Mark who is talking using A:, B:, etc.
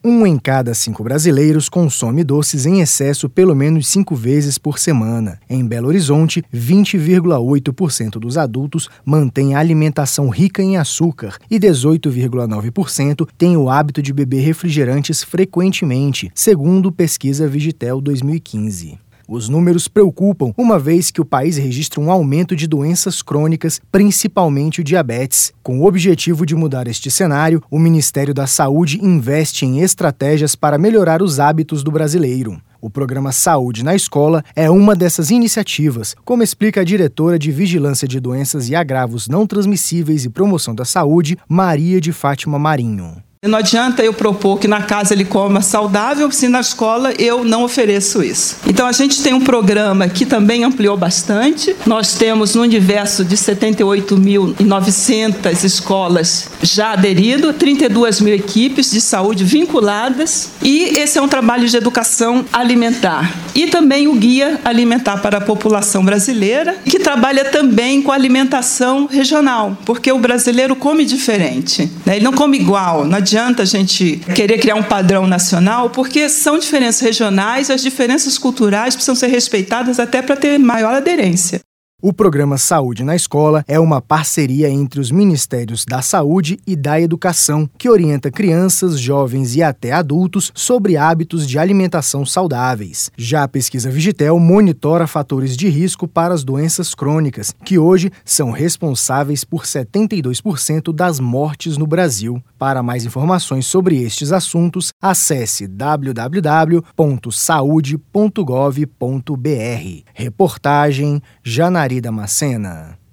A: 1 em cada 5 brasileiros consome doces em excesso pelo menos 5 vezes por semana. Em Belo Horizonte, 20,8% dos adultos mantém a alimentação rica em açúcar e 18,9% tem o hábito de beber refrigerantes frequentemente, segundo pesquisa Vigitel 2015. Os números preocupam, uma vez que o país registra um aumento de doenças crônicas, principalmente o diabetes. Com o objetivo de mudar este cenário, o Ministério da Saúde investe em estratégias para melhorar os hábitos do brasileiro. O programa Saúde na Escola é uma dessas iniciativas, como explica a diretora de Vigilância de Doenças e Agravos Não Transmissíveis e Promoção da Saúde, Maria de Fátima Marinho.
B: Não adianta eu propor que na casa ele coma saudável, se na escola eu não ofereço isso. Então a gente tem um programa que também ampliou bastante. Nós temos no universo de 78.900 escolas já aderido, 32 mil equipes de saúde vinculadas, e esse é um trabalho de educação alimentar. E também o Guia Alimentar para a População Brasileira, que trabalha também com alimentação regional, porque o brasileiro come diferente, né? Ele não come igual, não adianta a gente querer criar um padrão nacional, porque são diferenças regionais, as diferenças culturais precisam ser respeitadas até para ter maior aderência.
A: O programa Saúde na Escola é uma parceria entre os Ministérios da Saúde e da Educação, que orienta crianças, jovens e até adultos sobre hábitos de alimentação saudáveis. Já a pesquisa Vigitel monitora fatores de risco para as doenças crônicas, que hoje são responsáveis por 72% das mortes no Brasil. Para mais informações sobre estes assuntos, acesse www.saude.gov.br. Reportagem Janari Damascena.